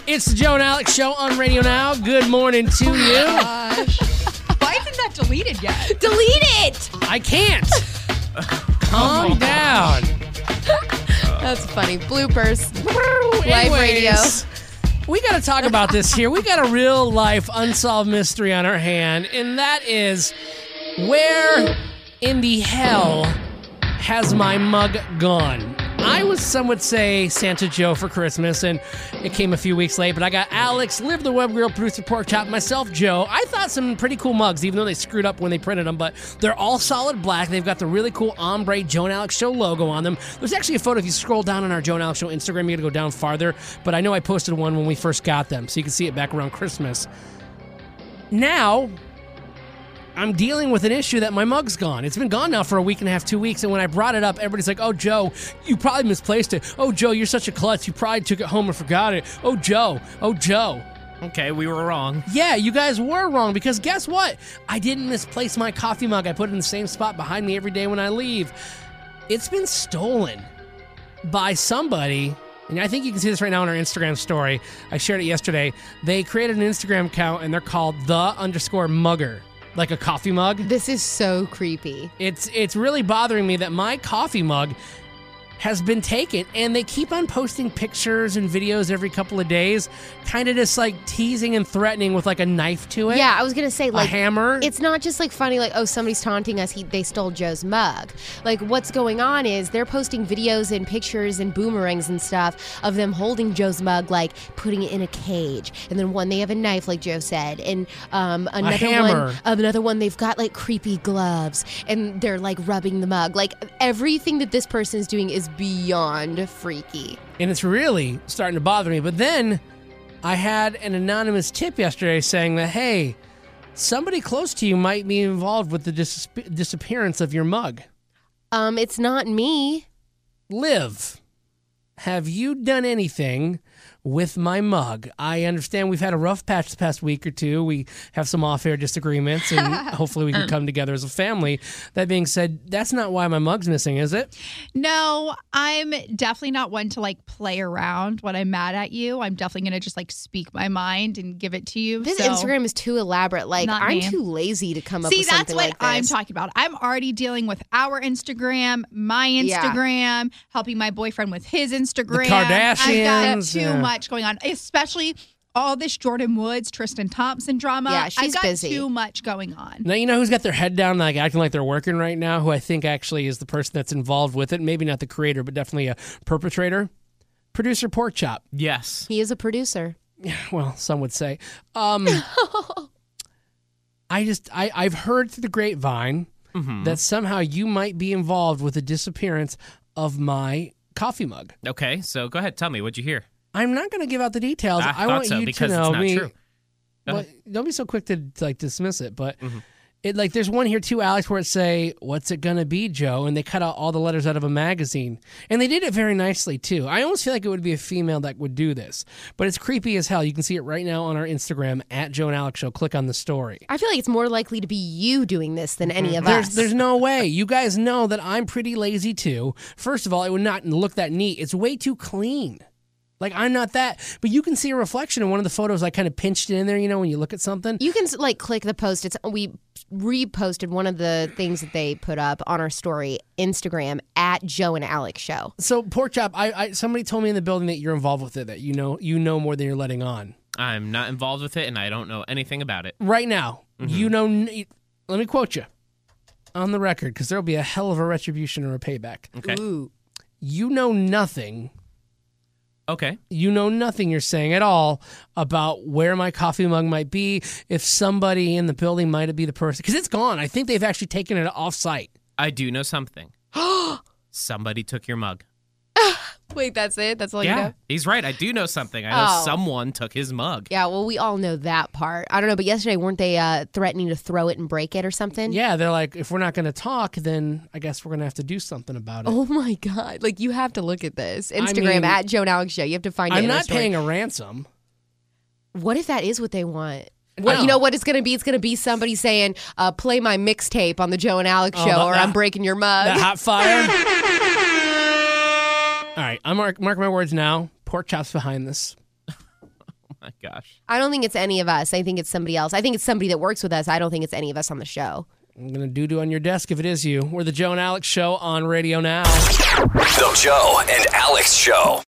It's the Joe and Alex Show on Radio Now. Good morning to you. Why isn't that deleted yet? Delete it! I can't. Calm down. That's funny. Bloopers. Live radio. Anyways, we got to talk about this here. We got a real life unsolved mystery on our hand, and that is, where in the hell has my mug gone? I was, some would say, Santa Joe for Christmas, and it came a few weeks late, but I got Alex, Liv the Web Girl, producer Pork Chop, myself, Joe. I thought some pretty cool mugs, even though they screwed up when they printed them, but they're all solid black. They've got the really cool ombre Joe and Alex Show logo on them. There's actually a photo, if you scroll down on our Joe and Alex Show Instagram, you gotta go down farther, but I know I posted one when we first got them, so you can see it back around Christmas. Now, I'm dealing with an issue that my mug's gone. It's been gone now for a week and a half, 2 weeks, and when I brought it up, everybody's like, oh, Joe, you probably misplaced it. Oh, Joe, you're such a klutz. You probably took it home and forgot it. Oh, Joe. Oh, Joe. Okay, we were wrong. Yeah, you guys were wrong, because guess what? I didn't misplace my coffee mug. I put it in the same spot behind me every day when I leave. It's been stolen by somebody. And I think you can see this right now on our Instagram story. I shared it yesterday. They created an Instagram account, and they're called _mugger. Like a coffee mug. This is so creepy. It's really bothering me that my coffee mug has been taken, and they keep on posting pictures and videos every couple of days, kind of just like teasing and threatening with like a knife to it. Yeah, I was going to say, like, a hammer. It's not just like funny, like, oh, somebody's taunting us, they stole Joe's mug. Like, what's going on is they're posting videos and pictures and boomerangs and stuff of them holding Joe's mug, like putting it in a cage. And then one, they have a knife, like Joe said. And another one, they've got like creepy gloves, and they're like rubbing the mug. Like, everything that this person is doing is beyond freaky. And it's really starting to bother me. But then I had an anonymous tip yesterday saying that, hey, somebody close to you might be involved with the disappearance of your mug. It's not me. Liv, have you done anything with my mug? I understand we've had a rough patch the past week or two. We have some off-air disagreements, and hopefully we can come together as a family. That being said, that's not why my mug's missing, is it? No, I'm definitely not one to like play around when I'm mad at you. I'm definitely going to just like speak my mind and give it to you. This Instagram is too elaborate. Like, I'm too lazy to come up with something like this. See, that's what I'm talking about. I'm already dealing with our Instagram, my Instagram, helping my boyfriend with his Instagram. The Kardashians. I've got too much going on, especially all this Jordan Woods, Tristan Thompson drama. Yeah, she's busy. Too much going on. Now, you know who's got their head down, like acting like they're working right now, who I think actually is the person that's involved with it. Maybe not the creator, but definitely a perpetrator. Producer Pork Chop. Yes. He is a producer. Well, some would say. I've heard through the grapevine that somehow you might be involved with the disappearance of my coffee mug. Okay, so go ahead. Tell me, what'd you hear? I'm not going to give out the details. I want you to know me. Well, don't be so quick to like dismiss it, but it like there's one here too, Alex, where it say, "What's it gonna be, Joe?" And they cut out all the letters out of a magazine, and they did it very nicely too. I almost feel like it would be a female that would do this, but it's creepy as hell. You can see it right now on our Instagram at Joe and Alex Show. Click on the story. I feel like it's more likely to be you doing this than any of us. There's no way. You guys know that I'm pretty lazy too. First of all, it would not look that neat. It's way too clean. Like, I'm not that, but you can see a reflection in one of the photos. I kind of pinched it in there, you know, when you look at something. You can, like, click the post. We reposted one of the things that they put up on our story, Instagram, at Joe and Alex Show. So, Pork Chop, somebody told me in the building that you're involved with it, that you know more than you're letting on. I'm not involved with it, and I don't know anything about it. Right now, you know, let me quote you on the record, because there'll be a hell of a retribution or a payback. Okay. Ooh. You know nothing. Okay. You know nothing, you're saying, at all about where my coffee mug might be, if somebody in the building might be the person. Because it's gone. I think they've actually taken it off-site. I do know something. Somebody took your mug. Wait, that's it? That's all you know? He's right. I do know something. I know someone took his mug. Yeah, well, we all know that part. I don't know, but yesterday, weren't they threatening to throw it and break it or something? Yeah, they're like, if we're not going to talk, then I guess we're going to have to do something about it. Oh, my God. Like, you have to look at this. Instagram, at Joe and Alex Show. You have to find it. I'm not paying a ransom. What if that is what they want? Well, you know what it's going to be? It's going to be somebody saying, play my mixtape on the Joe and Alex Show, or I'm breaking your mug. The hot fire? All right, I'm mark my words now. Pork Chop's behind this. gosh. I don't think it's any of us. I think it's somebody else. I think it's somebody that works with us. I don't think it's any of us on the show. I'm going to doo-doo on your desk if it is you. We're the Joe and Alex Show on Radio Now. The Joe and Alex Show.